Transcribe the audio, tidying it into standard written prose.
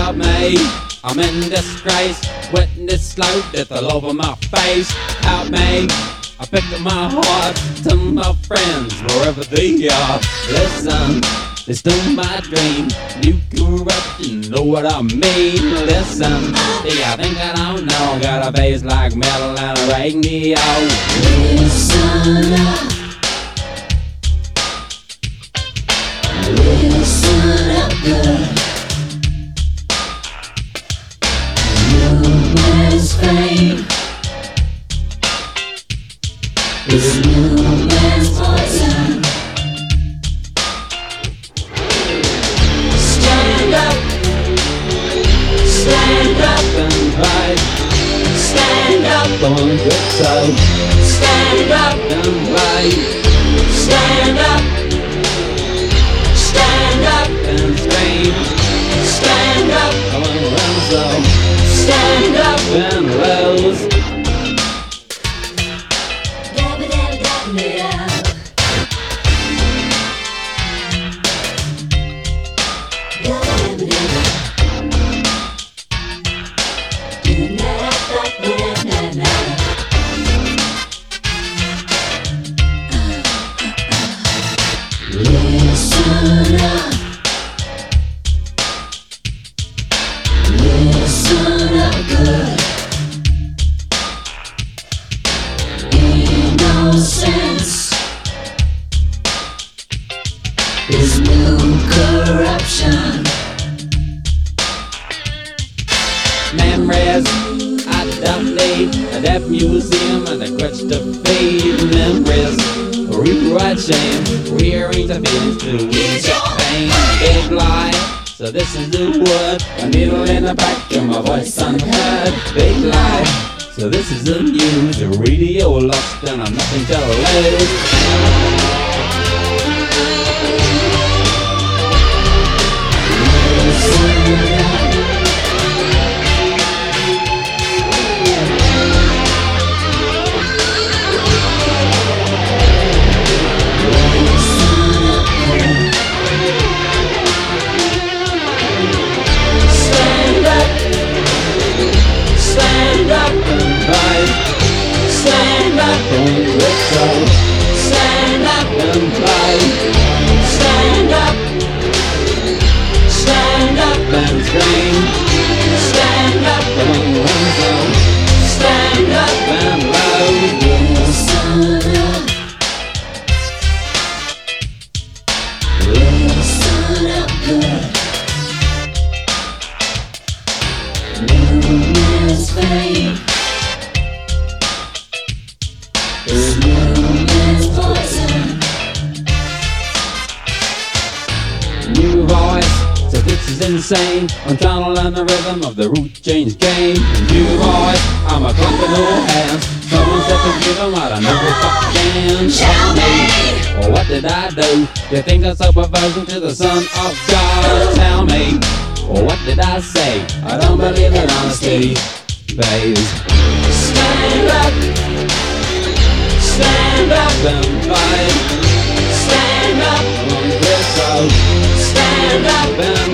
Help me, I'm in disgrace. Witness slow death all over my face. Help me, I pick up my heart to my friends wherever they are. Listen, they stole my dream. New corruption, know what I mean? Listen, do you think I don't know? Got a face like metal and a radio. Listen up. Listen up good. New man's fame is new man's poison. Stand up. Stand up And fight, Stand up. on good side. Stand up. And fight, Stand up. Stand up. and scream. Stand up. Come on, run so. Stand up. And rose. Dabba dabba dabba dabba. Dabba dabba dabba. Do-na-da-da-da-da-da-da. Listen up. Listen up good. Innocence is new corruption. Memories at Daphne, a deaf museum and a crutch to feed. Memories, rewrite shame, rearrange the feelings to ease your pain. Big lie, so this is the word. A needle in the back of my voice unheard. Big lie, so this is the news. The radio lost and I'm nothing to lose. Stand up. Stand up. And fight, Stand up. don't let go. Stand up. And fight, Stand up. Stand up. and scream. Stand up. Come on, run so. Stand up. And loud. Listen up. Listen up good. New man's fame is new man's poison. New voice, so this is insane. I'm trying to learn the rhythm of the root change game. New voice, I'm a clapping old hands. Someone said to give them what I never fucking tell me. Well, what did I do? You think that's a perversion to the Son of God? Tell me, well, what did I say? I don't believe in honesty, babe. Stand up. Stand up. And fight, Stand up. on this road, Stand up. and